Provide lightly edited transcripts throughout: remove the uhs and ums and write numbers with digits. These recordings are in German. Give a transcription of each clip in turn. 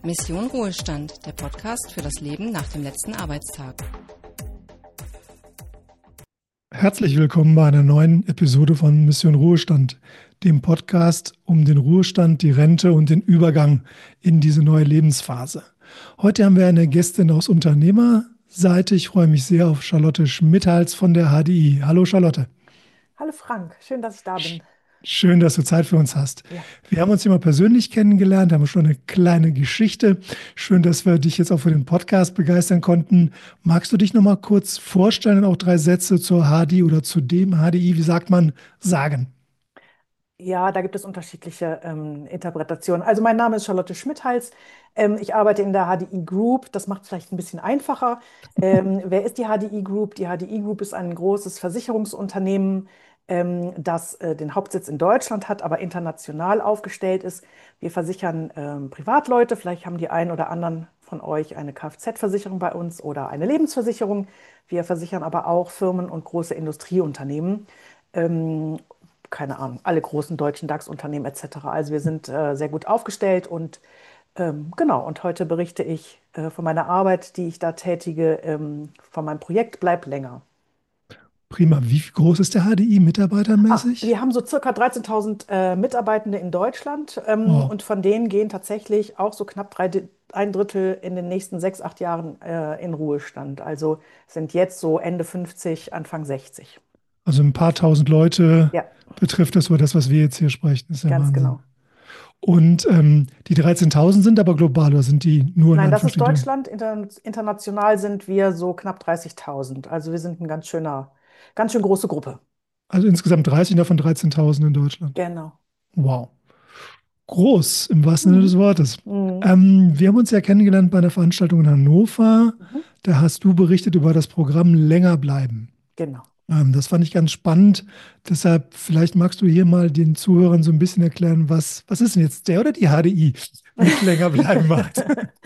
Mission Ruhestand, der Podcast für das Leben nach dem letzten Arbeitstag. Herzlich willkommen bei einer neuen Episode von Mission Ruhestand, dem Podcast um den Ruhestand, die Rente und den Übergang in diese neue Lebensphase. Heute haben wir eine Gästin aus Unternehmerseite. Ich freue mich sehr auf Charlotte Schmidhals von der HDI. Hallo Charlotte. Hallo Frank, schön, dass ich da bin. Schön, dass du Zeit für uns hast. Ja. Wir haben uns immer persönlich kennengelernt, haben schon eine kleine Geschichte. Schön, dass wir dich jetzt auch für den Podcast begeistern konnten. Magst du dich noch mal kurz vorstellen und auch 3 Sätze zur HDI oder zu dem HDI, wie sagt man, sagen? Ja, da gibt es unterschiedliche Interpretationen. Also mein Name ist Charlotte Schmidhals. Ich arbeite in der HDI Group. Das macht es vielleicht ein bisschen einfacher. Wer ist die HDI Group? Die HDI Group ist ein großes Versicherungsunternehmen, das den Hauptsitz in Deutschland hat, aber international aufgestellt ist. Wir versichern Privatleute. Vielleicht haben die einen oder anderen von euch eine Kfz-Versicherung bei uns oder eine Lebensversicherung. Wir versichern aber auch Firmen und große Industrieunternehmen. Keine Ahnung, alle großen deutschen DAX-Unternehmen etc. Also wir sind sehr gut aufgestellt und genau, und heute berichte ich von meiner Arbeit, die ich da tätige, von meinem Projekt Bleib länger. Prima. Wie groß ist der HDI mitarbeitermäßig? Wir haben so circa 13.000 Mitarbeitende in Deutschland Oh, und von denen gehen tatsächlich auch so knapp ein Drittel in den nächsten 6, 8 Jahren in Ruhestand. Also sind jetzt so Ende 50, Anfang 60. also ein paar tausend Leute Ja, betrifft das, über das, was wir jetzt hier sprechen. Das ist ja ganz Wahnsinn. genau. Und die 13.000 sind aber global oder sind die nur in Nein, das ist Anführungsstrichen? Deutschland. International sind wir so knapp 30.000. Also wir sind eine ganz schön große Gruppe. Also insgesamt 30, davon 13.000 in Deutschland. Genau. Wow. Groß, im wahrsten Sinne des Mhm. Wortes. Mhm. Wir haben uns ja kennengelernt bei einer Veranstaltung in Hannover. Mhm. Da hast du berichtet über das Programm Länger bleiben. Genau. Das fand ich ganz spannend. Deshalb, vielleicht magst du hier mal den Zuhörern so ein bisschen erklären, was ist denn jetzt der oder die HDI mit länger bleiben macht?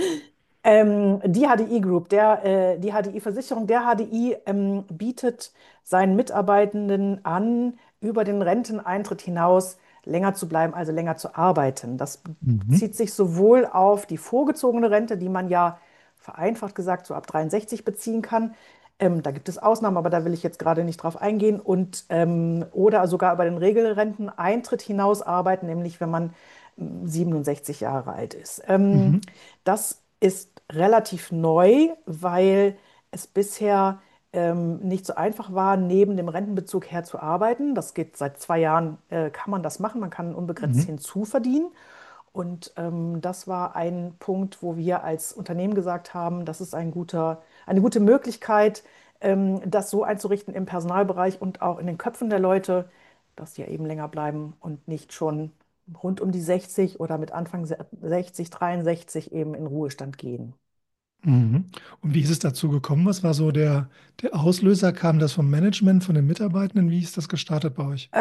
Die HDI Group, die HDI-Versicherung, der HDI bietet seinen Mitarbeitenden an, über den Renteneintritt hinaus länger zu bleiben, also länger zu arbeiten. Das Mhm. bezieht sich sowohl auf die vorgezogene Rente, die man ja vereinfacht gesagt so ab 63 beziehen kann. Da gibt es Ausnahmen, aber da will ich jetzt gerade nicht drauf eingehen. Oder sogar über den Regelrenteneintritt hinaus arbeiten, nämlich wenn man 67 Jahre alt ist. Mhm. Das ist relativ neu, weil es bisher nicht so einfach war, neben dem Rentenbezug her zu arbeiten. Das geht seit 2 Jahren, kann man das machen. Man kann unbegrenzt Mhm. hinzuverdienen. Und das war ein Punkt, wo wir als Unternehmen gesagt haben, das ist eine gute Möglichkeit, das so einzurichten im Personalbereich und auch in den Köpfen der Leute, dass die ja eben länger bleiben und nicht schon rund um die 60 oder mit Anfang 60, 63 eben in Ruhestand gehen. Mhm. Und wie ist es dazu gekommen? Was war so der Auslöser? Kam das vom Management, von den Mitarbeitenden? Wie ist das gestartet bei euch?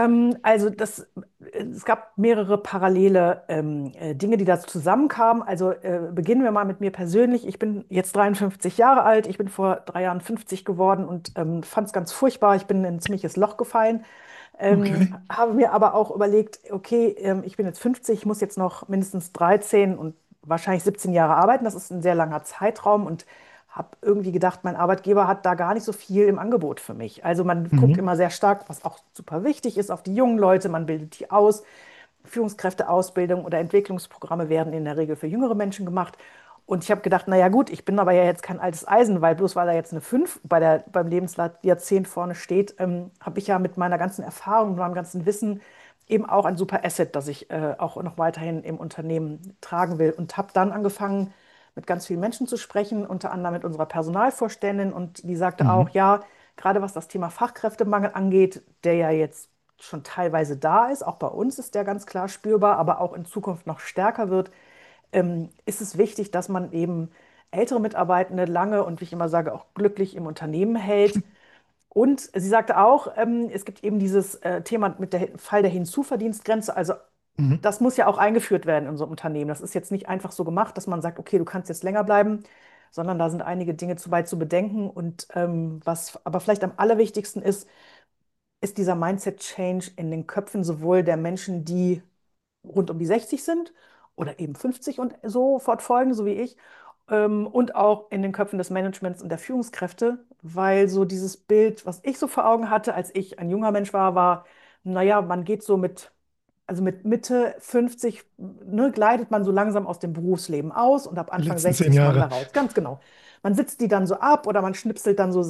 Es gab mehrere parallele Dinge, die da zusammenkamen. Also beginnen wir mal mit mir persönlich. Ich bin jetzt 53 Jahre alt. Ich bin vor 3 Jahren 50 geworden und fand es ganz furchtbar. Ich bin in ein ziemliches Loch gefallen. Okay. Habe mir aber auch überlegt, okay, ich bin jetzt 50, ich muss jetzt noch mindestens 13 und wahrscheinlich 17 Jahre arbeiten. Das ist ein sehr langer Zeitraum und habe irgendwie gedacht, mein Arbeitgeber hat da gar nicht so viel im Angebot für mich. Also man guckt Mhm. immer sehr stark, was auch super wichtig ist, auf die jungen Leute, man bildet die aus. Führungskräfteausbildung oder Entwicklungsprogramme werden in der Regel für jüngere Menschen gemacht. Und ich habe gedacht, naja gut, ich bin aber ja jetzt kein altes Eisen, weil bloß weil da jetzt eine 5 beim Lebensjahrzehnt vorne steht, habe ich ja mit meiner ganzen Erfahrung, mit meinem ganzen Wissen eben auch ein super Asset, das ich auch noch weiterhin im Unternehmen tragen will. Und habe dann angefangen, mit ganz vielen Menschen zu sprechen, unter anderem mit unserer Personalvorständin. Und die sagte auch, Mhm. ja, gerade was das Thema Fachkräftemangel angeht, der ja jetzt schon teilweise da ist, auch bei uns ist der ganz klar spürbar, aber auch in Zukunft noch stärker wird, ist es wichtig, dass man eben ältere Mitarbeitende lange und wie ich immer sage, auch glücklich im Unternehmen hält. Und sie sagte auch, es gibt eben dieses Thema mit der Fall der Hinzuverdienstgrenze. Also Mhm. das muss ja auch eingeführt werden in unserem Unternehmen. Das ist jetzt nicht einfach so gemacht, dass man sagt, okay, du kannst jetzt länger bleiben, sondern da sind einige Dinge zu bedenken. Und was aber vielleicht am allerwichtigsten ist dieser Mindset-Change in den Köpfen sowohl der Menschen, die rund um die 60 sind oder eben 50 und so fortfolgende, so wie ich, und auch in den Köpfen des Managements und der Führungskräfte, weil so dieses Bild, was ich so vor Augen hatte, als ich ein junger Mensch war, naja, man geht so also mit Mitte 50, ne, gleitet man so langsam aus dem Berufsleben aus und ab Die Anfang letzten 10 60 ist man da Jahre. raus. Ganz genau. Man sitzt die dann so ab oder man schnipselt dann so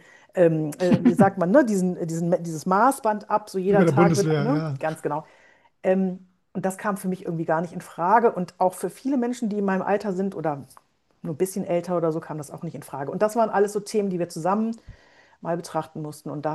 wie sagt man, ne, dieses Maßband ab, so Wie bei jeder der Tag wird, Bundeswehr, ne, ja. ganz genau. Und das kam für mich irgendwie gar nicht in Frage. Und auch für viele Menschen, die in meinem Alter sind oder nur ein bisschen älter oder so, kam das auch nicht in Frage. Und das waren alles so Themen, die wir zusammen mal betrachten mussten. Und da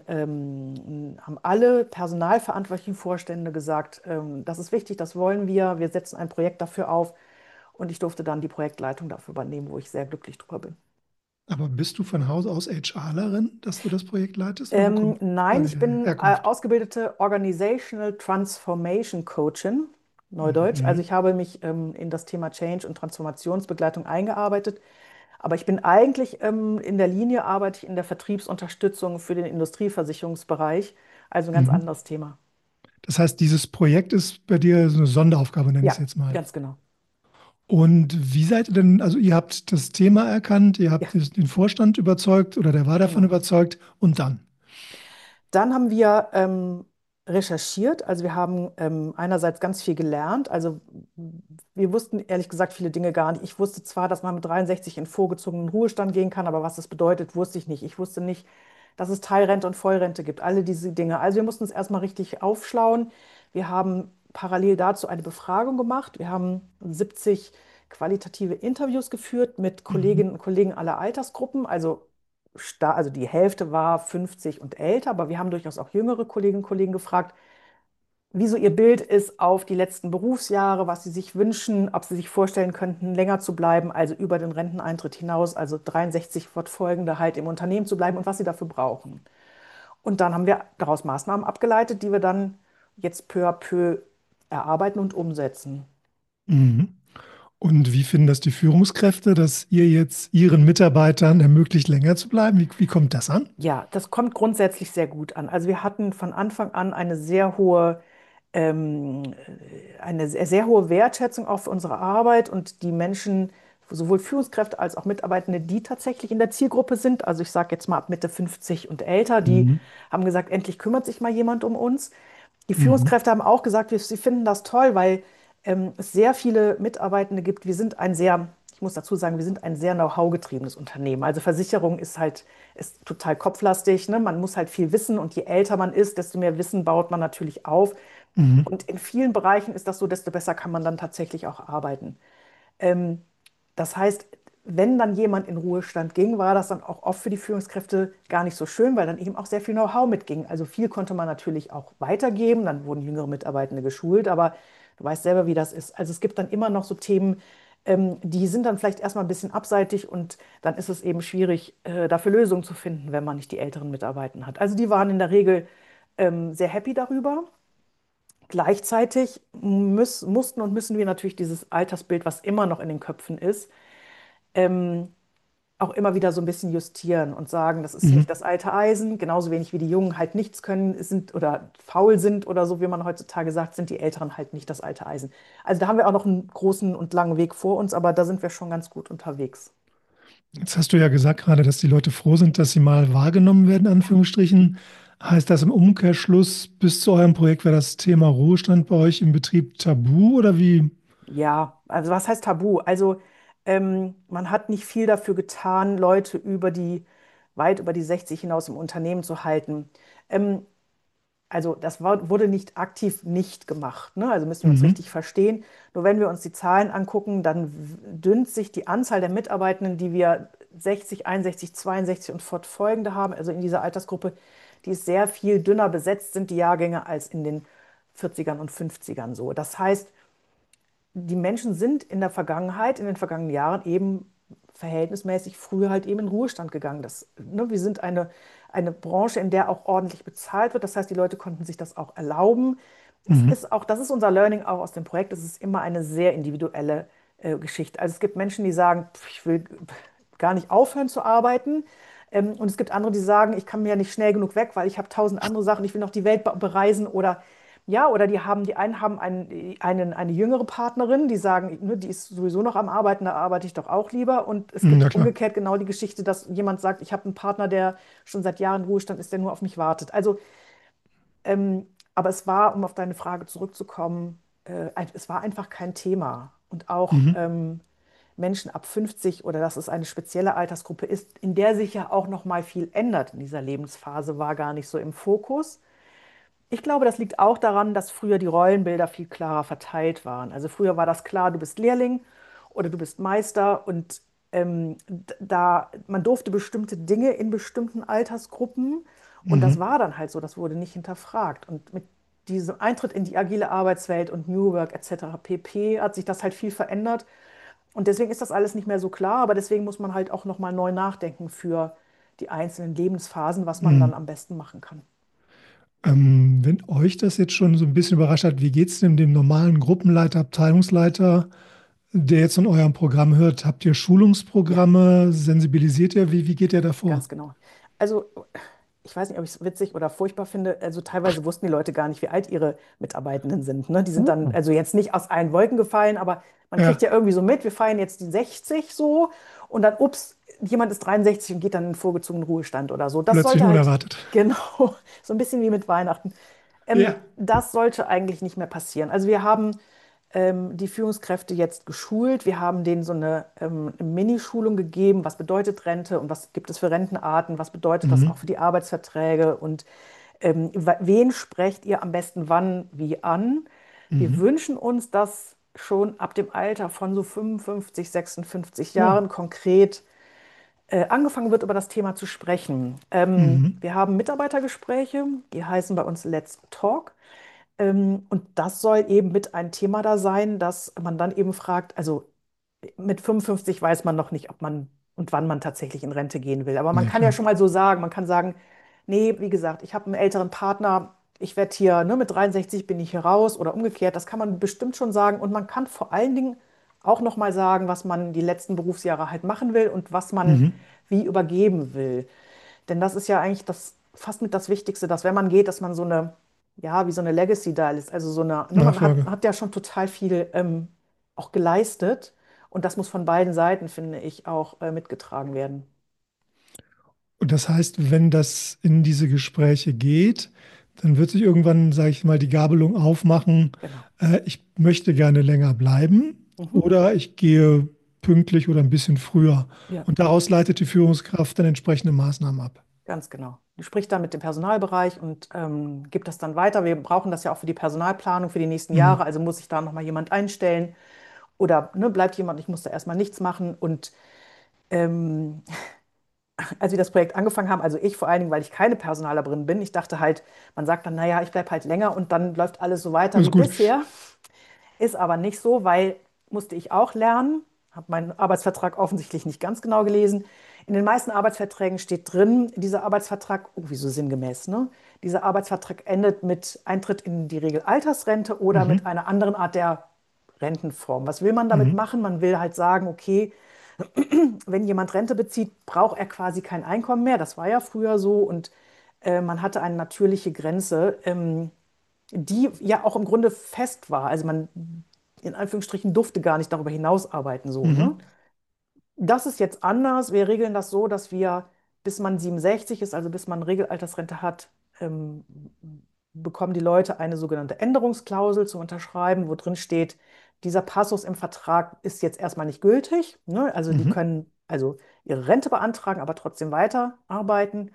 haben alle personalverantwortlichen Vorstände gesagt, das ist wichtig, das wollen wir setzen ein Projekt dafür auf. Und ich durfte dann die Projektleitung dafür übernehmen, wo ich sehr glücklich drüber bin. Aber bist du von Haus aus HRlerin, dass du das Projekt leitest? Oder wo kommt Nein, deine ich bin Herkunft? ausgebildete Organizational Transformation Coachin, Neudeutsch. Also Mhm. ich habe mich in das Thema Change und Transformationsbegleitung eingearbeitet. Aber ich bin eigentlich in der Linie, arbeite ich in der Vertriebsunterstützung für den Industrieversicherungsbereich. Also ein ganz Mhm. anderes Thema. Das heißt, dieses Projekt ist bei dir so eine Sonderaufgabe, nenne ich es Ja, jetzt mal. ganz genau. Und wie seid ihr denn, also ihr habt das Thema erkannt, ihr Ja, habt den Vorstand überzeugt oder der war davon genau. überzeugt und dann? Dann haben wir recherchiert, also wir haben einerseits ganz viel gelernt. Also wir wussten ehrlich gesagt viele Dinge gar nicht. Ich wusste zwar, dass man mit 63 in vorgezogenen Ruhestand gehen kann, aber was das bedeutet, wusste ich nicht. Ich wusste nicht, dass es Teilrente und Vollrente gibt, alle diese Dinge. Also wir mussten uns erstmal richtig aufschlauen. Wir haben parallel dazu eine Befragung gemacht. Wir haben 70 qualitative Interviews geführt mit Kolleginnen Mhm. und Kollegen aller Altersgruppen, also die Hälfte war 50 und älter, aber wir haben durchaus auch jüngere Kolleginnen und Kollegen gefragt, wie so ihr Bild ist auf die letzten Berufsjahre, was sie sich wünschen, ob sie sich vorstellen könnten, länger zu bleiben, also über den Renteneintritt hinaus, also 63 fortfolgende halt im Unternehmen zu bleiben und was sie dafür brauchen. Und dann haben wir daraus Maßnahmen abgeleitet, die wir dann jetzt peu à peu erarbeiten und umsetzen. Mhm. Und wie finden das die Führungskräfte, dass ihr jetzt ihren Mitarbeitern ermöglicht, länger zu bleiben? Wie kommt das an? Ja, das kommt grundsätzlich sehr gut an. Also wir hatten von Anfang an eine sehr hohe Wertschätzung auch für unsere Arbeit und die Menschen, sowohl Führungskräfte als auch Mitarbeitende, die tatsächlich in der Zielgruppe sind, also ich sage jetzt mal ab Mitte 50 und älter, die Mhm. haben gesagt, endlich kümmert sich mal jemand um uns. Die Mhm. Führungskräfte haben auch gesagt, sie finden das toll, weil es sehr viele Mitarbeitende gibt. Ich muss dazu sagen, wir sind ein sehr Know-how-getriebenes Unternehmen. Also Versicherung ist total kopflastig, ne? Man muss halt viel wissen und je älter man ist, desto mehr Wissen baut man natürlich auf. Mhm. Und in vielen Bereichen ist das so, desto besser kann man dann tatsächlich auch arbeiten. Ähm, Das heißt, wenn dann jemand in Ruhestand ging, war das dann auch oft für die Führungskräfte gar nicht so schön, weil dann eben auch sehr viel Know-how mitging. Also viel konnte man natürlich auch weitergeben, dann wurden jüngere Mitarbeitende geschult, aber du weißt selber, wie das ist. Also es gibt dann immer noch so Themen, die sind dann vielleicht erstmal ein bisschen abseitig und dann ist es eben schwierig, dafür Lösungen zu finden, wenn man nicht die älteren Mitarbeitenden hat. Also die waren in der Regel sehr happy darüber. Gleichzeitig mussten und müssen wir natürlich dieses Altersbild, was immer noch in den Köpfen ist, ähm, auch immer wieder so ein bisschen justieren und sagen, das ist nicht Mhm. das alte Eisen, genauso wenig wie die Jungen halt nichts können sind oder faul sind oder so, wie man heutzutage sagt, sind die Älteren halt nicht das alte Eisen. Also da haben wir auch noch einen großen und langen Weg vor uns, aber da sind wir schon ganz gut unterwegs. Jetzt hast du ja gesagt gerade, dass die Leute froh sind, dass sie mal wahrgenommen werden, in Anführungsstrichen. Heißt das im Umkehrschluss, bis zu eurem Projekt wäre das Thema Ruhestand bei euch im Betrieb tabu oder wie? Ja, also was heißt Tabu? Also man hat nicht viel dafür getan, Leute weit über die 60 hinaus im Unternehmen zu halten. Ähm, Also wurde nicht aktiv nicht gemacht, ne? Also müssen wir uns Mhm. richtig verstehen. Nur wenn wir uns die Zahlen angucken, dann dünnt sich die Anzahl der Mitarbeitenden, die wir 60, 61, 62 und fortfolgende haben, also in dieser Altersgruppe, die ist sehr viel dünner besetzt sind die Jahrgänge als in den 40ern und 50ern so. Das heißt, die Menschen sind in der Vergangenheit, in den vergangenen Jahren eben verhältnismäßig früher halt eben in Ruhestand gegangen. Ne, wir sind eine Branche, in der auch ordentlich bezahlt wird. Das heißt, die Leute konnten sich das auch erlauben. Mhm. Das ist unser Learning auch aus dem Projekt. Es ist immer eine sehr individuelle Geschichte. Also es gibt Menschen, die sagen, ich will gar nicht aufhören zu arbeiten. Und es gibt andere, die sagen, ich kann mir ja nicht schnell genug weg, weil ich habe tausend andere Sachen, ich will noch die Welt bereisen oder Ja, oder die einen haben eine jüngere Partnerin, die sagen, ne, die ist sowieso noch am Arbeiten, da arbeite ich doch auch lieber. Und es Na gibt klar. umgekehrt genau die Geschichte, dass jemand sagt, ich habe einen Partner, der schon seit Jahren im Ruhestand ist, der nur auf mich wartet. Also, aber es war, um auf deine Frage zurückzukommen, es war einfach kein Thema. Und auch Mhm. Menschen ab 50 oder dass es eine spezielle Altersgruppe ist, in der sich ja auch noch mal viel ändert in dieser Lebensphase, war gar nicht so im Fokus. Ich glaube, das liegt auch daran, dass früher die Rollenbilder viel klarer verteilt waren. Also früher war das klar, du bist Lehrling oder du bist Meister und man durfte bestimmte Dinge in bestimmten Altersgruppen und das Mhm. war dann halt so, das wurde nicht hinterfragt. Und mit diesem Eintritt in die agile Arbeitswelt und New Work etc. pp. Hat sich das halt viel verändert und deswegen ist das alles nicht mehr so klar, aber deswegen muss man halt auch nochmal neu nachdenken für die einzelnen Lebensphasen, was man dann Mhm. am besten machen kann. Wenn euch das jetzt schon so ein bisschen überrascht hat, wie geht es denn dem normalen Gruppenleiter, Abteilungsleiter, der jetzt von eurem Programm hört? Habt ihr Ja. Schulungsprogramme? Sensibilisiert ihr? Wie geht ihr davor? Ganz genau. Also, ich weiß nicht, ob ich es witzig oder furchtbar finde. Also, teilweise wussten die Leute gar nicht, wie alt ihre Mitarbeitenden sind. Ne? Die sind dann, Oh. also jetzt nicht aus allen Wolken gefallen, aber man kriegt Ja, ja irgendwie so mit, wir feiern jetzt die 60 so und dann, ups, jemand ist 63 und geht dann in den vorgezogenen Ruhestand oder so. Das plötzlich sollte halt, unerwartet. genau, so ein bisschen wie mit Weihnachten. Ja. Das sollte eigentlich nicht mehr passieren. Also, wir haben die Führungskräfte jetzt geschult. Wir haben denen so eine Minischulung gegeben, was bedeutet Rente und was gibt es für Rentenarten, was bedeutet das auch Mhm. für die Arbeitsverträge und wen sprecht ihr am besten wann wie an. Wir Mhm. wünschen uns, dass schon ab dem Alter von so 55, 56 Oh. Jahren konkret angefangen wird, über das Thema zu sprechen. Mhm. Wir haben Mitarbeitergespräche, die heißen bei uns Let's Talk. Und das soll eben mit ein Thema da sein, dass man dann eben fragt, also mit 55 weiß man noch nicht, ob man und wann man tatsächlich in Rente gehen will. Aber man Ja, kann ja klar. schon mal so sagen, man kann sagen, nee, wie gesagt, ich habe einen älteren Partner, ich werde hier, ne, mit 63 bin ich hier raus oder umgekehrt. Das kann man bestimmt schon sagen. Und man kann vor allen Dingen auch noch mal sagen, was man die letzten Berufsjahre halt machen will und was man Mhm. wie übergeben will. Denn das ist ja eigentlich das fast mit das Wichtigste, dass wenn man geht, dass man so eine, ja, wie so eine Legacy da ist. Also so eine, ne, Nachfolge. hat ja schon total viel auch geleistet. Und das muss von beiden Seiten, finde ich, auch mitgetragen werden. Und das heißt, wenn das in diese Gespräche geht, dann wird sich irgendwann, sage ich mal, die Gabelung aufmachen, Genau. ich möchte gerne länger bleiben Mhm. oder ich gehe pünktlich oder ein bisschen früher. Ja, Und daraus leitet die Führungskraft dann entsprechende Maßnahmen ab. ganz genau. Die spricht dann mit dem Personalbereich und gibt das dann weiter. Wir brauchen das ja auch für die Personalplanung für die nächsten Jahre. Mhm. Also muss ich da nochmal jemand einstellen oder ne, bleibt jemand, ich muss da erstmal nichts machen. Und ähm, als wir das Projekt angefangen haben, also ich vor allen Dingen, weil ich keine Personalerin bin, ich dachte halt, man sagt dann, naja, ich bleibe halt länger und dann läuft alles so weiter Alles wie gut. bisher. Ist aber nicht so, weil musste ich auch lernen, habe meinen Arbeitsvertrag offensichtlich nicht ganz genau gelesen. In den meisten Arbeitsverträgen steht drin, dieser Arbeitsvertrag, oh, wieso sinngemäß, ne? Dieser Arbeitsvertrag endet mit Eintritt in die Regel Altersrente oder mit Mhm. einer anderen Art der Rentenform. Was will man damit Mhm. machen? Man will halt sagen, okay, wenn jemand Rente bezieht, braucht er quasi kein Einkommen mehr. Das war ja früher so und man hatte eine natürliche Grenze, die ja auch im Grunde fest war. Also man in Anführungsstrichen durfte gar nicht darüber hinaus arbeiten, so, ne? Mhm. Das ist jetzt anders. Wir regeln das so, dass wir, bis man 67 ist, also bis man Regelaltersrente hat, ähm, bekommen die Leute eine sogenannte Änderungsklausel zu unterschreiben, wo drin steht, dieser Passus im Vertrag ist jetzt erstmal nicht gültig. Ne? Also die Mhm. können also ihre Rente beantragen, aber trotzdem weiterarbeiten.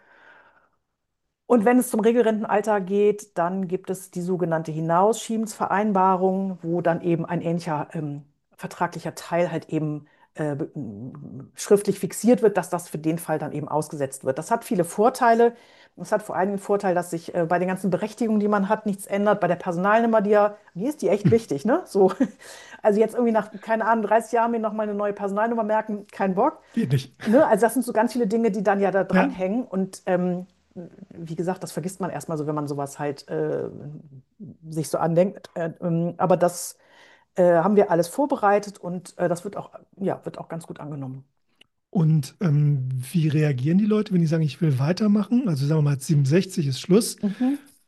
Und wenn es zum Regelrentenalter geht, dann gibt es die sogenannte Hinausschiebensvereinbarung, wo dann eben ein ähnlicher vertraglicher Teil halt eben schriftlich fixiert wird, dass das für den Fall dann eben ausgesetzt wird. Das hat viele Vorteile. Es hat vor allem den Vorteil, dass sich bei den ganzen Berechtigungen, die man hat, nichts ändert. Bei der Personalnummer, mir ist die echt Mhm. wichtig, ne? So, also jetzt irgendwie nach, keine Ahnung, 30 Jahren mir nochmal eine neue Personalnummer merken, kein Bock. Geht nicht. Ne? Also das sind so ganz viele Dinge, die dann ja da Ja. dranhängen und wie gesagt, das vergisst man erstmal so, wenn man sowas halt sich so andenkt. Aber das haben wir alles vorbereitet und das wird auch, ja, wird auch ganz gut angenommen. Und wie reagieren die Leute, wenn die sagen, ich will weitermachen? Also sagen wir mal, 67 ist Schluss. Mhm.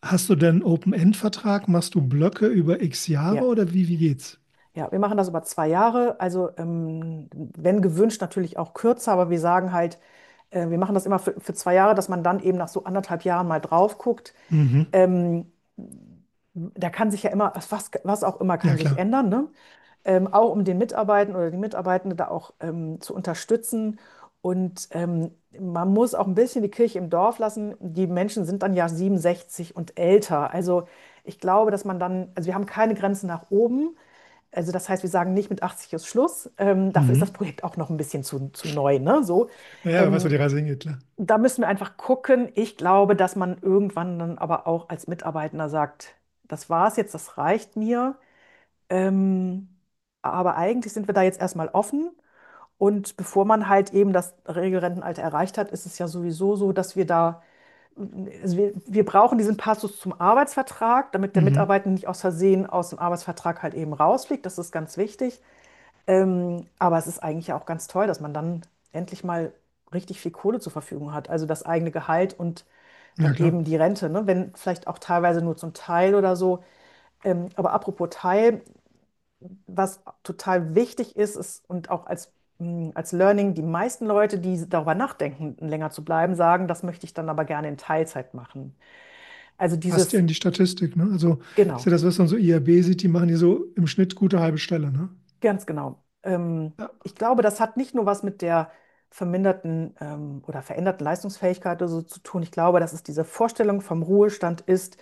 Hast du denn Open-End-Vertrag? Machst du Blöcke über x Jahre Ja. oder wie geht's? Ja, wir machen das über 2 Jahre. Also wenn gewünscht natürlich auch kürzer, aber wir sagen halt, wir machen das immer für 2 Jahre, dass man dann eben nach so 1,5 Jahren mal drauf guckt. Mhm. Ähm, Da kann sich ja immer, was auch immer Ja, kann sich klar. ändern, ne? Auch um den Mitarbeitenden oder die Mitarbeitende da auch zu unterstützen. Und man muss auch ein bisschen die Kirche im Dorf lassen. Die Menschen sind dann ja 67 und älter. Also ich glaube, dass man dann, also wir haben keine Grenzen nach oben. Also das heißt, wir sagen nicht mit 80 ist Schluss. Dafür ist das Mhm. Projekt auch noch ein bisschen zu neu, ne? So. Ja, wer weiß, wo Ähm, die Reise hingeht, klar. Da müssen wir einfach gucken. Ich glaube, dass man irgendwann dann aber auch als Mitarbeitender sagt, das war's jetzt, das reicht mir. Ähm, aber eigentlich sind wir da jetzt erstmal offen. Und bevor man halt eben das Regelrentenalter erreicht hat, ist es ja sowieso so, dass wir da, also wir brauchen diesen Passus zum Arbeitsvertrag, damit der Mhm. Mitarbeiter nicht aus Versehen aus dem Arbeitsvertrag halt eben rausfliegt. Das ist ganz wichtig. Aber es ist eigentlich ja auch ganz toll, dass man dann endlich mal richtig viel Kohle zur Verfügung hat. Also das eigene Gehalt und Ja, dann klar. eben die Rente, ne? Wenn vielleicht auch teilweise nur zum Teil oder so. Aber apropos Teil, was total wichtig ist, ist und auch als Learning, die meisten Leute, die darüber nachdenken, länger zu bleiben, sagen, das möchte ich dann aber gerne in Teilzeit machen. Also Passt ja dieses, in die Statistik, ne? Also ist ja genau. das, was man so IAB sieht, die machen die so im Schnitt gute halbe Stelle, ne? Ganz genau. Ja. Ich glaube, das hat nicht nur was mit der verminderten oder veränderten Leistungsfähigkeit oder so zu tun. Ich glaube, dass es diese Vorstellung vom Ruhestand ist,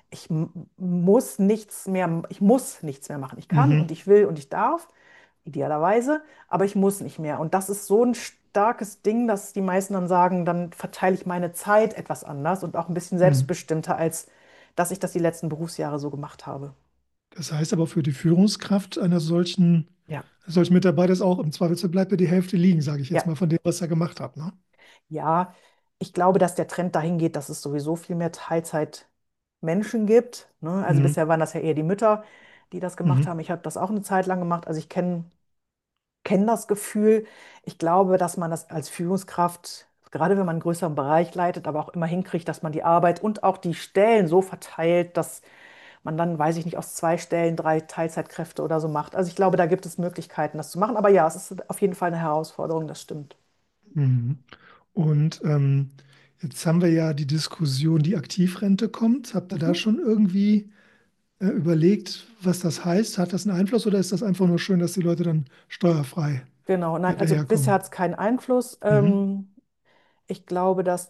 ich muss nichts mehr machen. Ich kann und Mhm. ich will und ich darf, idealerweise, aber ich muss nicht mehr. Und das ist so ein starkes Ding, dass die meisten dann sagen, dann verteile ich meine Zeit etwas anders und auch ein bisschen Mhm. selbstbestimmter, als dass ich das die letzten Berufsjahre so gemacht habe. Das heißt aber für die Führungskraft Ja, eines solchen Mitarbeiters auch, im Zweifelsfall bleibt ja die Hälfte liegen, sage ich jetzt ja. mal, von dem, was er gemacht hat, ne? Ja, ich glaube, dass der Trend dahin geht, dass es sowieso viel mehr Teilzeitmenschen gibt. Ne? Also Mhm. bisher waren das ja eher die Mütter, die das gemacht Mhm. haben. Ich habe das auch eine Zeit lang gemacht. Also ich kenn das Gefühl. Ich glaube, dass man das als Führungskraft, gerade wenn man einen größeren Bereich leitet, aber auch immer hinkriegt, dass man die Arbeit und auch die Stellen so verteilt, dass man dann, weiß ich nicht, aus 2 Stellen 3 Teilzeitkräfte oder so macht. Also ich glaube, da gibt es Möglichkeiten, das zu machen. Aber ja, es ist auf jeden Fall eine Herausforderung, das stimmt. Mhm. Und jetzt haben wir ja die Diskussion, die Aktivrente kommt. Habt ihr da Mhm. schon irgendwie überlegt, was das heißt? Hat das einen Einfluss oder ist das einfach nur schön, dass die Leute dann steuerfrei Genau, nein, also bisher daherkommen? hat es keinen Einfluss. Mhm. Ich glaube, dass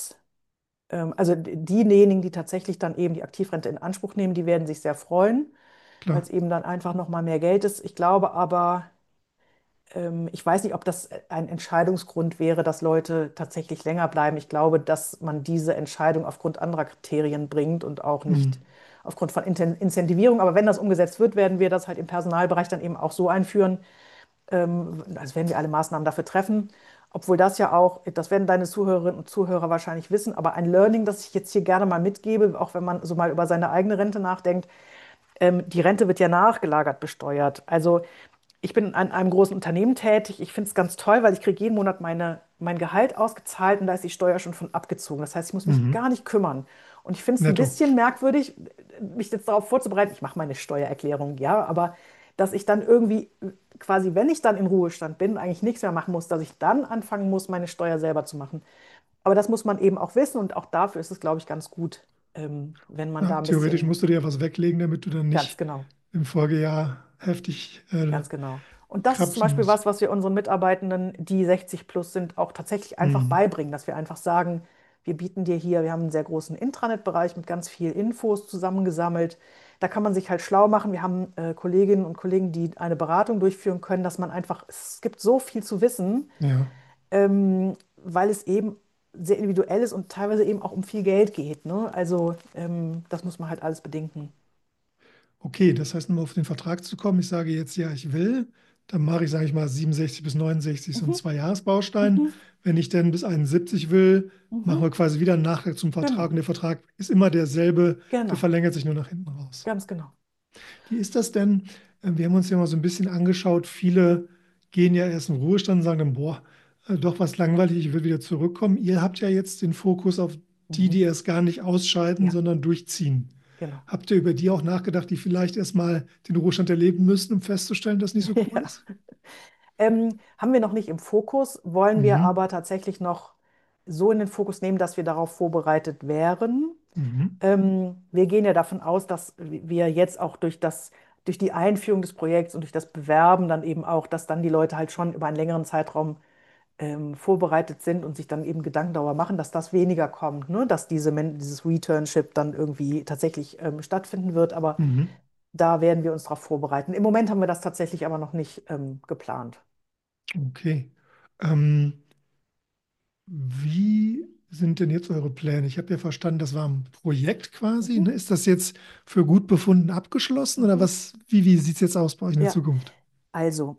also diejenigen, die tatsächlich dann eben die Aktivrente in Anspruch nehmen, die werden sich sehr freuen, weil Klar. es eben dann einfach nochmal mehr Geld ist. Ich glaube aber, ich weiß nicht, ob das ein Entscheidungsgrund wäre, dass Leute tatsächlich länger bleiben. Ich glaube, dass man diese Entscheidung aufgrund anderer Kriterien bringt und auch nicht Mhm. aufgrund von Incentivierung. Aber wenn das umgesetzt wird, werden wir das halt im Personalbereich dann eben auch so einführen, also werden wir alle Maßnahmen dafür treffen. Obwohl das ja auch, das werden deine Zuhörerinnen und Zuhörer wahrscheinlich wissen, aber ein Learning, das ich jetzt hier gerne mal mitgebe, auch wenn man so mal über seine eigene Rente nachdenkt, die Rente wird ja nachgelagert besteuert. Also ich bin an einem großen Unternehmen tätig. Ich finde es ganz toll, weil ich kriege jeden Monat mein Gehalt ausgezahlt und da ist die Steuer schon von abgezogen. Das heißt, ich muss mich Mhm. gar nicht kümmern. Und ich finde es ein Netto. bisschen merkwürdig, mich jetzt darauf vorzubereiten. Ich mache meine Steuererklärung, ja, aber dass ich dann irgendwie quasi, wenn ich dann in Ruhestand bin, eigentlich nichts mehr machen muss, dass ich dann anfangen muss, meine Steuer selber zu machen. Aber das muss man eben auch wissen und auch dafür ist es, glaube ich, ganz gut, wenn man Ja, da ein theoretisch bisschen, musst du dir ja was weglegen, damit du dann ganz nicht genau. im Folgejahr heftig Ganz genau. Und das ist zum krapsen Beispiel musst. was wir unseren Mitarbeitenden, die 60 plus sind, auch tatsächlich einfach Mhm. beibringen, dass wir einfach sagen, wir bieten dir hier, wir haben einen sehr großen Intranet-Bereich mit ganz viel Infos zusammengesammelt. Da kann man sich halt schlau machen. Wir haben Kolleginnen und Kollegen, die eine Beratung durchführen können, dass man einfach, es gibt so viel zu wissen, Ja. weil es eben sehr individuell ist und teilweise eben auch um viel Geld geht. Ne? Also das muss man halt alles bedenken. Okay, das heißt, um auf den Vertrag zu kommen, ich sage jetzt, ja, ich will, dann mache ich, sage ich mal, 67 bis 69 so einen Mhm, Zweijahresbaustein. mhm, Wenn ich dann bis 71 will, machen mhm. wir quasi wieder einen Nachtrag zum Vertrag und Genau, der Vertrag ist immer derselbe, der genau, verlängert sich nur nach hinten raus. ganz genau. Wie ist das denn? Wir haben uns ja mal so ein bisschen angeschaut, viele gehen ja erst in den Ruhestand und sagen dann, boah, doch was langweilig, ich will wieder zurückkommen. Ihr habt ja jetzt den Fokus auf Mhm. die erst gar nicht ausscheiden, Ja, sondern durchziehen. genau. Habt ihr über die auch nachgedacht, die vielleicht erstmal den Ruhestand erleben müssen, um festzustellen, dass nicht so cool Ja. ist? Haben wir noch nicht im Fokus, wollen wir Mhm. aber tatsächlich noch so in den Fokus nehmen, dass wir darauf vorbereitet wären. Mhm. Wir gehen ja davon aus, dass wir jetzt auch durch die Einführung des Projekts und durch das Bewerben dann eben auch, dass dann die Leute halt schon über einen längeren Zeitraum vorbereitet sind und sich dann eben Gedanken darüber machen, dass das weniger kommt, ne? Dass dieses Returnship dann irgendwie tatsächlich stattfinden wird. Aber Mhm. da werden wir uns darauf vorbereiten. Im Moment haben wir das tatsächlich aber noch nicht geplant. Okay. Ähm, Wie sind denn jetzt eure Pläne? Ich habe ja verstanden, das war ein Projekt quasi. Mhm. Ne? Ist das jetzt für gut befunden abgeschlossen oder Mhm. was? Wie sieht es jetzt aus bei euch in der Ja, Zukunft? also,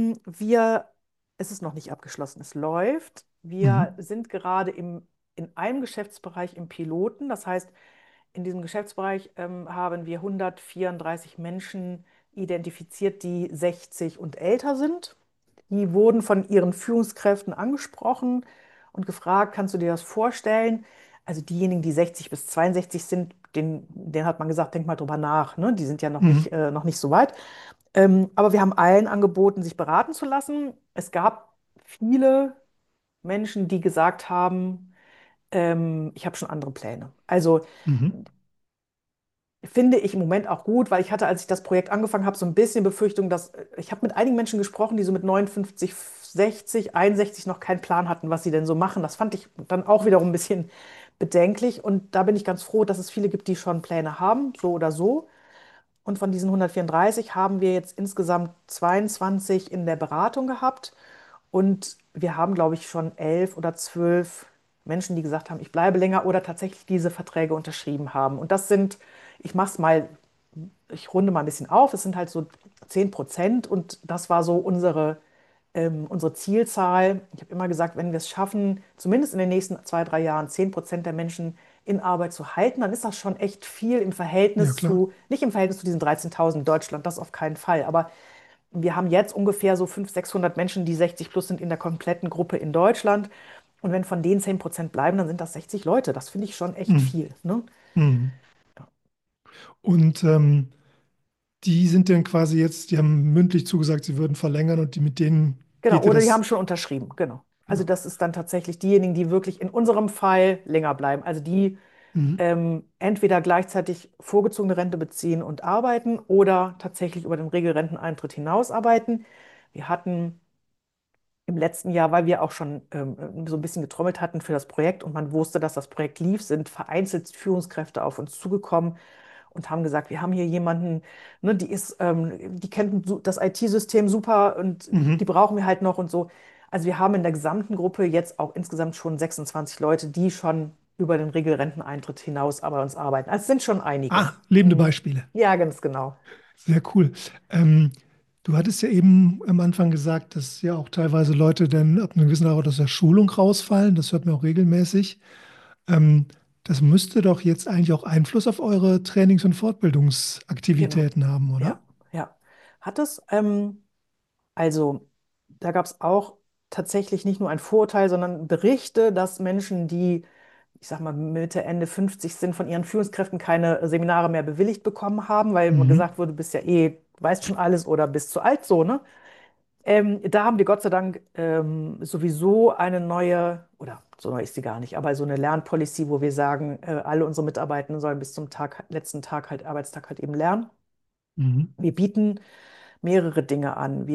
es ist noch nicht abgeschlossen, es läuft. Wir Mhm. sind gerade in einem Geschäftsbereich im Piloten. Das heißt, in diesem Geschäftsbereich haben wir 134 Menschen identifiziert, die 60 und älter sind. Die wurden von ihren Führungskräften angesprochen und gefragt, kannst du dir das vorstellen? Also diejenigen, die 60 bis 62 sind, denen hat man gesagt, denk mal drüber nach, ne? Die sind ja Mhm. noch nicht so weit. Aber wir haben allen angeboten, sich beraten zu lassen. Es gab viele Menschen, die gesagt haben, ich habe schon andere Pläne. Also Mhm. finde ich im Moment auch gut, weil ich hatte, als ich das Projekt angefangen habe, so ein bisschen Befürchtung, dass ich habe mit einigen Menschen gesprochen, die so mit 59, 60, 61 noch keinen Plan hatten, was sie denn so machen. Das fand ich dann auch wiederum ein bisschen bedenklich. Und da bin ich ganz froh, dass es viele gibt, die schon Pläne haben, so oder so. Und von diesen 134 haben wir jetzt insgesamt 22 in der Beratung gehabt. Und wir haben, glaube ich, schon 11 oder 12 Menschen, die gesagt haben, ich bleibe länger oder tatsächlich diese Verträge unterschrieben haben. Und das sind, ich mache es mal, ich runde mal ein bisschen auf, es sind halt so 10%. Und das war so unsere Zielzahl. Ich habe immer gesagt, wenn wir es schaffen, zumindest in den nächsten 2, 3 Jahren 10% der Menschen in Arbeit zu halten, dann ist das schon echt viel im Ja, Verhältnis klar. zu, nicht im Verhältnis zu diesen 13.000 in Deutschland, das auf keinen Fall. Aber wir haben jetzt ungefähr so 500, 600 Menschen, die 60 plus sind in der kompletten Gruppe in Deutschland. Und wenn von denen 10% bleiben, dann sind das 60 Leute. Das finde ich schon echt Mhm. viel, ne? Mhm. Und die sind dann quasi jetzt, die haben mündlich zugesagt, sie würden verlängern und die mit denen Genau, geht ihr oder die haben das. schon unterschrieben, genau. Also Ja. das ist dann tatsächlich diejenigen, die wirklich in unserem Fall länger bleiben. Also die Mhm. entweder gleichzeitig vorgezogene Rente beziehen und arbeiten oder tatsächlich über den Regelrenteneintritt hinaus arbeiten. Wir hatten im letzten Jahr, weil wir auch schon so ein bisschen getrommelt hatten für das Projekt und man wusste, dass das Projekt lief, sind vereinzelt Führungskräfte auf uns zugekommen und haben gesagt, wir haben hier jemanden, ne, die kennt das IT-System super und die Mhm. brauchen wir halt noch und so. Also wir haben in der gesamten Gruppe jetzt auch insgesamt schon 26 Leute, die schon über den Regelrenteneintritt hinaus bei uns arbeiten. Also es sind schon einige. Ah, lebende Mhm. Beispiele. Ja, ganz genau. Sehr cool. Ähm, Du hattest ja eben am Anfang gesagt, dass ja auch teilweise Leute dann ab einem gewissen Alter aus der Schulung rausfallen. Das hört man auch regelmäßig. Ähm, Das müsste doch jetzt eigentlich auch Einfluss auf eure Trainings- und Genau. Fortbildungsaktivitäten haben, oder? Ja, ja. Hat es. Also, da gab es auch tatsächlich nicht nur ein Vorurteil, sondern Berichte, dass Menschen, die, ich sag mal, Mitte, Ende 50 sind, von ihren Führungskräften keine Seminare mehr bewilligt bekommen haben, weil immer Mhm. gesagt wurde, du bist ja eh, weißt schon alles oder bist zu alt, so, ne? Da haben wir Gott sei Dank sowieso eine neue, oder so neu ist sie gar nicht, aber so eine Lernpolicy, wo wir sagen, alle unsere Mitarbeitenden sollen bis zum letzten Tag halt, Arbeitstag halt eben lernen. Mhm. Wir bieten mehrere Dinge an.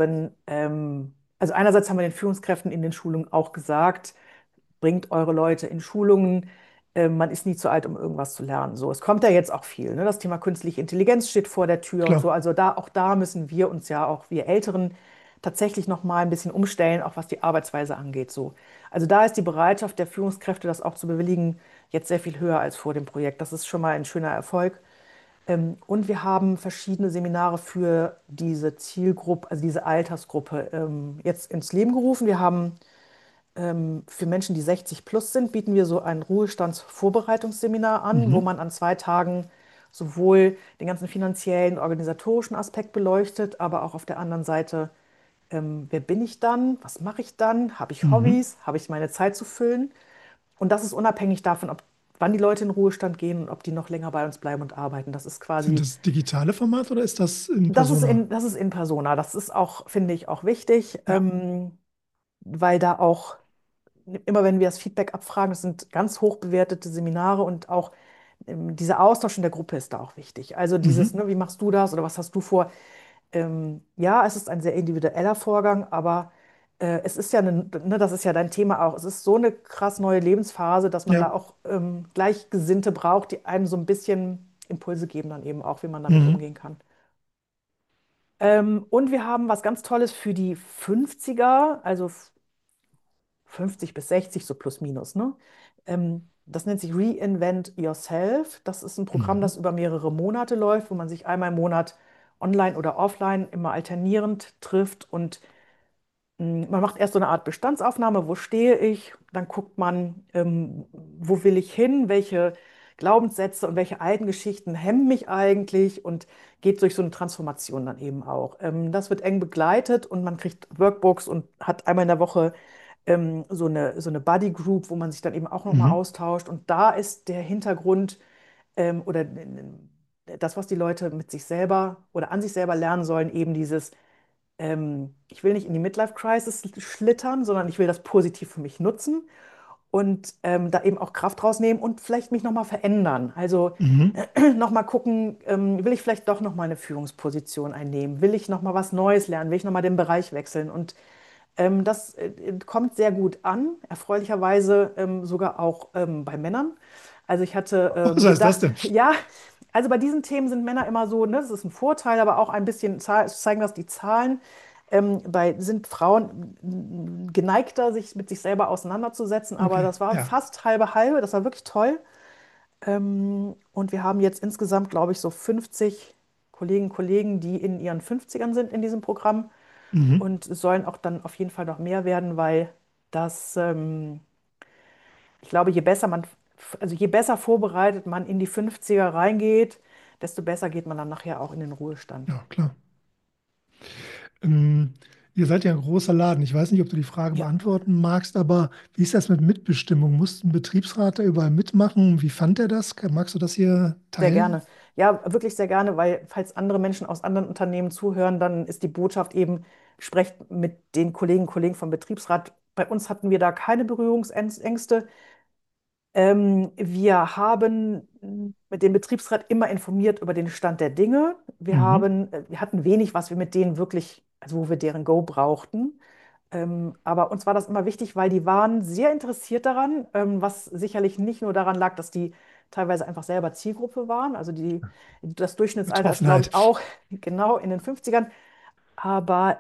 Also einerseits haben wir den Führungskräften in den Schulungen auch gesagt, bringt eure Leute in Schulungen. Man ist nie zu alt, um irgendwas zu lernen. So, es kommt ja jetzt auch viel. Ne? Das Thema künstliche Intelligenz steht vor der Tür und Klar. so. Also auch da müssen wir uns ja auch, wir Älteren, tatsächlich noch mal ein bisschen umstellen, auch was die Arbeitsweise angeht. So. Also da ist die Bereitschaft der Führungskräfte, das auch zu bewilligen, jetzt sehr viel höher als vor dem Projekt. Das ist schon mal ein schöner Erfolg. Und wir haben verschiedene Seminare für diese Zielgruppe, also diese Altersgruppe, jetzt ins Leben gerufen. Wir haben für Menschen, die 60 plus sind, bieten wir so ein Ruhestandsvorbereitungsseminar an, wo Mhm. man an 2 Tagen sowohl den ganzen finanziellen, organisatorischen Aspekt beleuchtet, aber auch auf der anderen Seite, wer bin ich dann? Was mache ich dann? Habe ich Mhm. Hobbys? Habe ich meine Zeit zu füllen? Und das ist unabhängig davon, wann die Leute in den Ruhestand gehen und ob die noch länger bei uns bleiben und arbeiten. Das ist Sind quasi, das digitale Formate oder ist das in Persona? das ist in Persona. Das ist auch, finde ich, auch wichtig, Ja. weil da auch immer wenn wir das Feedback abfragen, das sind ganz hoch bewertete Seminare und auch dieser Austausch in der Gruppe ist da auch wichtig. Also dieses, Mhm. ne, wie machst du das oder was hast du vor? Ja, es ist ein sehr individueller Vorgang, aber es ist ja, ne, das ist ja dein Thema auch. Es ist so eine krass neue Lebensphase, dass man Ja. da auch Gleichgesinnte braucht, die einem so ein bisschen Impulse geben, dann eben auch, wie man damit Mhm. umgehen kann. Und wir haben was ganz Tolles für die 50er, also 50 bis 60, so plus minus, ne? Das nennt sich Reinvent Yourself. Das ist ein Programm, Mhm. das über mehrere Monate läuft, wo man sich einmal im Monat online oder offline immer alternierend trifft und man macht erst so eine Art Bestandsaufnahme, wo stehe ich, dann guckt man, wo will ich hin, welche Glaubenssätze und welche alten Geschichten hemmen mich eigentlich und geht durch so eine Transformation dann eben auch. Das wird eng begleitet und man kriegt Workbooks und hat einmal in der Woche so eine Buddy Group, wo man sich dann eben auch nochmal Mhm. austauscht. Und da ist der Hintergrund oder das, was die Leute mit sich selber oder an sich selber lernen sollen, eben dieses ich will nicht in die Midlife-Crisis schlittern, sondern ich will das positiv für mich nutzen und da eben auch Kraft rausnehmen und vielleicht mich nochmal verändern. Also Mhm. nochmal gucken, will ich vielleicht doch nochmal eine Führungsposition einnehmen? Will ich nochmal was Neues lernen? Will ich nochmal den Bereich wechseln? Und das kommt sehr gut an, erfreulicherweise sogar auch bei Männern. Also ich hatte Was heißt das gedacht, denn? ja, also bei diesen Themen sind Männer immer so, ne, das ist ein Vorteil, aber auch ein bisschen zeigen das die Zahlen. Sind Frauen geneigter, sich mit sich selber auseinanderzusetzen, aber Okay, das war ja. fast halbe halbe, das war wirklich toll. Und wir haben jetzt insgesamt, glaube ich, so 50 Kolleginnen und Kollegen, die in ihren 50ern sind in diesem Programm. Mhm. Und es sollen auch dann auf jeden Fall noch mehr werden, weil das, ich glaube, also je besser vorbereitet man in die 50er reingeht, desto besser geht man dann nachher auch in den Ruhestand. Ja, klar. Ähm, Ihr seid ja ein großer Laden. Ich weiß nicht, ob du die Frage Ja, beantworten magst, aber wie ist das mit Mitbestimmung? Muss ein Betriebsrat da überall mitmachen? Wie fand er das? Magst du das hier sehr teilen? gerne. Ja, wirklich sehr gerne, weil falls andere Menschen aus anderen Unternehmen zuhören, dann ist die Botschaft eben, sprecht mit den Kolleginnen und Kollegen vom Betriebsrat. Bei uns hatten wir da keine Berührungsängste. Wir haben mit dem Betriebsrat immer informiert über den Stand der Dinge. Mhm. Wir hatten wenig, was wir mit denen wirklich, also wo wir deren Go brauchten. Aber uns war das immer wichtig, weil die waren sehr interessiert daran, was sicherlich nicht nur daran lag, dass die teilweise einfach selber Zielgruppe waren. Das Durchschnittsalter ist, glaube Betroffenheit. ich, auch genau in den 50ern. Aber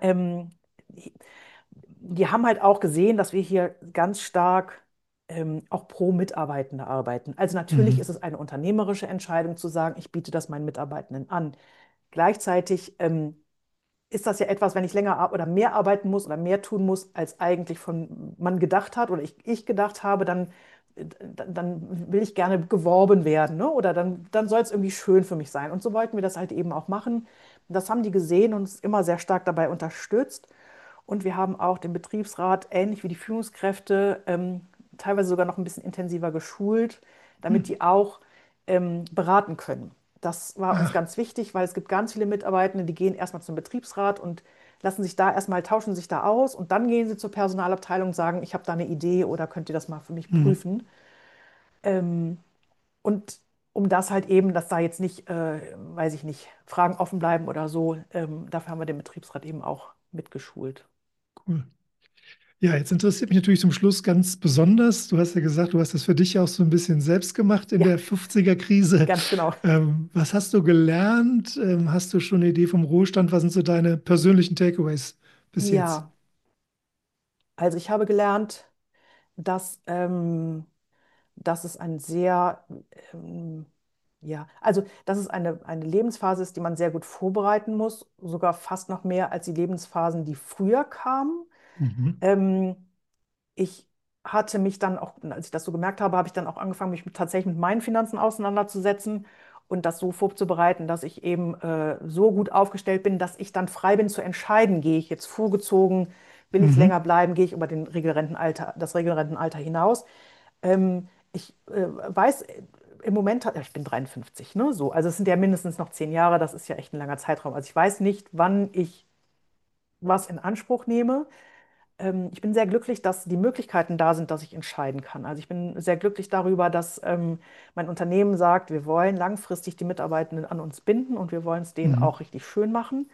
die haben halt auch gesehen, dass wir hier ganz stark auch pro Mitarbeitende arbeiten. Also natürlich ist Mhm. es eine unternehmerische Entscheidung zu sagen, ich biete das meinen Mitarbeitenden an. Gleichzeitig ist das ja etwas, wenn ich oder mehr arbeiten muss oder mehr tun muss, als eigentlich von man gedacht hat oder ich gedacht habe, dann will ich gerne geworben werden, ne? Oder dann soll es irgendwie schön für mich sein. Und so wollten wir das halt eben auch machen. Das haben die gesehen und uns immer sehr stark dabei unterstützt. Und wir haben auch den Betriebsrat, ähnlich wie die Führungskräfte, teilweise sogar noch ein bisschen intensiver geschult, Hm. damit die auch beraten können. Das war uns Ach, ganz wichtig, weil es gibt ganz viele Mitarbeitende, die gehen erstmal zum Betriebsrat und tauschen sich da aus und dann gehen sie zur Personalabteilung und sagen, ich habe da eine Idee oder könnt ihr das mal für mich mhm. prüfen. Ähm, und um das halt eben, dass da jetzt nicht, weiß ich nicht, Fragen offen bleiben oder so, dafür haben wir den Betriebsrat eben auch mitgeschult. Cool. Ja, jetzt interessiert mich natürlich zum Schluss ganz besonders. Du hast ja gesagt, du hast das für dich auch so ein bisschen selbst gemacht in Ja, der 50er-Krise. ganz genau. Was hast du gelernt? Hast du schon eine Idee vom Ruhestand? Was sind so deine persönlichen Takeaways bis jetzt? Ja, also ich habe gelernt, dass, dass es ein sehr, ähm, ja, also dass es eine Lebensphase ist, die man sehr gut vorbereiten muss, sogar fast noch mehr als die Lebensphasen, die früher kamen. Mhm. Ähm, Ich hatte mich dann auch, als ich das so gemerkt habe, habe ich dann auch angefangen, tatsächlich mit meinen Finanzen auseinanderzusetzen und das so vorzubereiten, dass ich eben so gut aufgestellt bin, dass ich dann frei bin zu entscheiden, gehe ich jetzt vorgezogen, will ich länger Mhm. bleiben, gehe ich über das Regelrentenalter hinaus. Ich weiß im Moment, ich bin 53, ne, so, also es sind ja mindestens noch 10 Jahre, das ist ja echt ein langer Zeitraum. Also ich weiß nicht, wann ich was in Anspruch nehme. Ich bin sehr glücklich, dass die Möglichkeiten da sind, dass ich entscheiden kann. Also ich bin sehr glücklich darüber, dass mein Unternehmen sagt, wir wollen langfristig die Mitarbeitenden an uns binden und wir wollen es denen Mhm. auch richtig schön machen.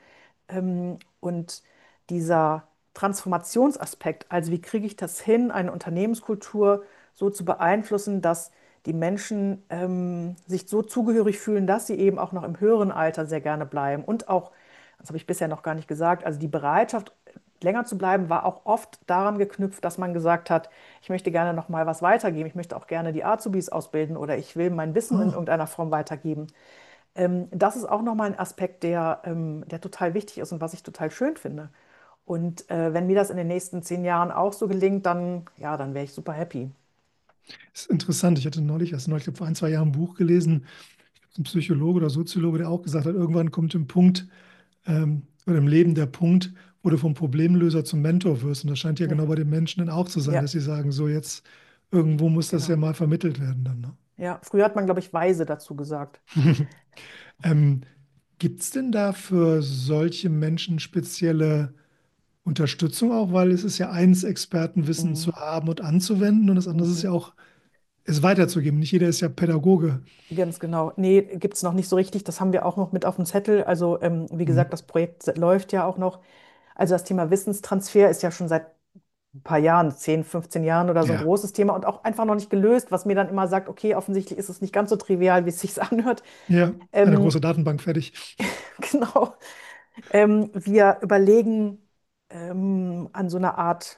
Und dieser Transformationsaspekt, also wie kriege ich das hin, eine Unternehmenskultur so zu beeinflussen, dass die Menschen sich so zugehörig fühlen, dass sie eben auch noch im höheren Alter sehr gerne bleiben. Und auch, das habe ich bisher noch gar nicht gesagt, also die Bereitschaft, länger zu bleiben, war auch oft daran geknüpft, dass man gesagt hat, ich möchte gerne noch mal was weitergeben, ich möchte auch gerne die Azubis ausbilden oder ich will mein Wissen in Ah, irgendeiner Form weitergeben. Das ist auch nochmal ein Aspekt, der total wichtig ist und was ich total schön finde. Und wenn mir das in den nächsten 10 Jahren auch so gelingt, dann, ja, dann wäre ich super happy. ist interessant. Ich hatte neulich, ich glaube, vor 1, 2 Jahren ein Buch gelesen, ein Psychologe oder Soziologe, der auch gesagt hat, irgendwann kommt ein Punkt, oder im Leben der Punkt, wo du vom Problemlöser zum Mentor wirst. Und das scheint ja Ja, genau bei den Menschen dann auch zu sein, ja, dass sie sagen, so jetzt irgendwo muss das ja genau. mal vermittelt werden dann. Ne? Ja, früher hat man, glaube ich, weise dazu gesagt. Ähm, Gibt es denn da für solche Menschen spezielle Unterstützung auch? Weil es ist ja eins, Expertenwissen zu Mhm. haben und anzuwenden und das andere ist Mhm. ja auch, es weiterzugeben. Nicht jeder ist ja Pädagoge. Ganz genau. Nee, gibt es noch nicht so richtig. Das haben wir auch noch mit auf dem Zettel. Also, wie Mhm. gesagt, das Projekt läuft ja auch noch. Also, das Thema Wissenstransfer ist ja schon seit ein paar Jahren, 10, 15 Jahren oder so ein Ja, großes Thema und auch einfach noch nicht gelöst, was mir dann immer sagt, okay, offensichtlich ist es nicht ganz so trivial, wie es sich anhört. ja, eine Ähm, große Datenbank fertig. genau. Wir überlegen an so einer Art,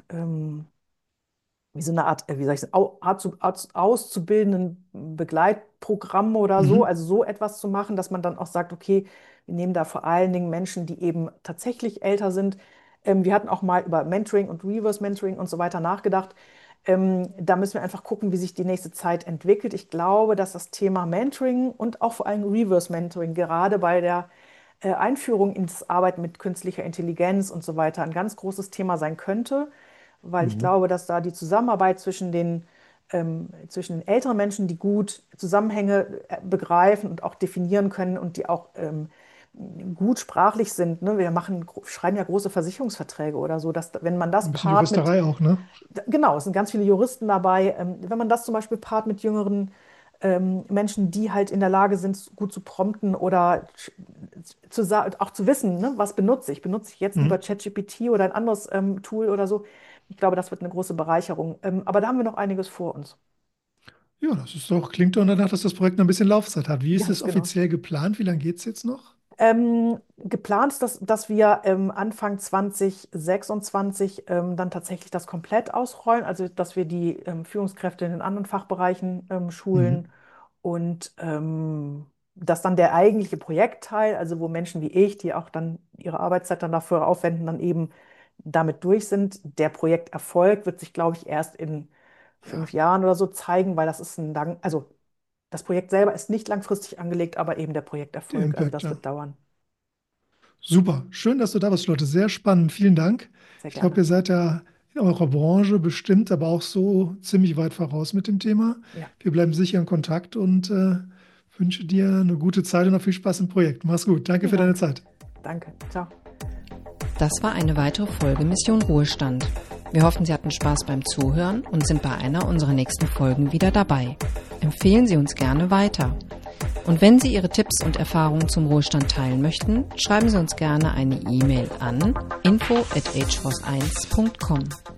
wie so eine Art, wie soll ich sagen, auszubildenden Begleitprogramm oder so, Mhm. also so etwas zu machen, dass man dann auch sagt, okay, wir nehmen da vor allen Dingen Menschen, die eben tatsächlich älter sind. Wir hatten auch mal über Mentoring und Reverse Mentoring und so weiter nachgedacht. Da müssen wir einfach gucken, wie sich die nächste Zeit entwickelt. Ich glaube, dass das Thema Mentoring und auch vor allem Reverse Mentoring gerade bei der Einführung ins Arbeiten mit künstlicher Intelligenz und so weiter ein ganz großes Thema sein könnte, weil ich Mhm. glaube, dass da die Zusammenarbeit zwischen den älteren Menschen, die gut Zusammenhänge begreifen und auch definieren können und die auch gut sprachlich sind. Ne? Schreiben ja große Versicherungsverträge oder so, dass wenn man das Ein bisschen paart mit, Juristerei auch, ne? genau, es sind ganz viele Juristen dabei, wenn man das zum Beispiel paart mit jüngeren Menschen, die halt in der Lage sind, gut zu prompten oder auch zu wissen, ne, was benutze ich? Benutze ich jetzt lieber Mhm. ChatGPT oder ein anderes Tool oder so? Ich glaube, das wird eine große Bereicherung. Aber da haben wir noch einiges vor uns. Ja, das ist doch, klingt doch danach, dass das Projekt noch ein bisschen Laufzeit hat. Wie ist es Ganz genau. offiziell geplant? Wie lange geht es jetzt noch? Geplant ist, dass wir Anfang 2026 dann tatsächlich das komplett ausrollen, also dass wir die Führungskräfte in den anderen Fachbereichen Mhm. schulen und dass dann der eigentliche Projektteil, also wo Menschen wie ich, die auch dann ihre Arbeitszeit dann dafür aufwenden, dann eben damit durch sind. Der Projekterfolg wird sich, glaube ich, erst in Ja, 5 Jahren oder so zeigen, weil das ist also das Projekt selber ist nicht langfristig angelegt, aber eben der der Projekterfolg, also Impact, das ja. wird dauern. Super. Schön, dass du da bist, Leute. Sehr spannend. Vielen Dank. Sehr Ich glaube, gerne. ihr seid ja in eurer Branche bestimmt, aber auch so ziemlich weit voraus mit dem Thema. Ja, Wir bleiben sicher in Kontakt und wünsche dir eine gute Zeit und noch viel Spaß im Projekt. Mach's gut. Danke vielen für deine Dank. Zeit. Danke. Ciao. Das war eine weitere Folge Mission Ruhestand. Wir hoffen, Sie hatten Spaß beim Zuhören und sind bei einer unserer nächsten Folgen wieder dabei. Empfehlen Sie uns gerne weiter. Und wenn Sie Ihre Tipps und Erfahrungen zum Ruhestand teilen möchten, schreiben Sie uns gerne eine E-Mail an info@ageforce1.com.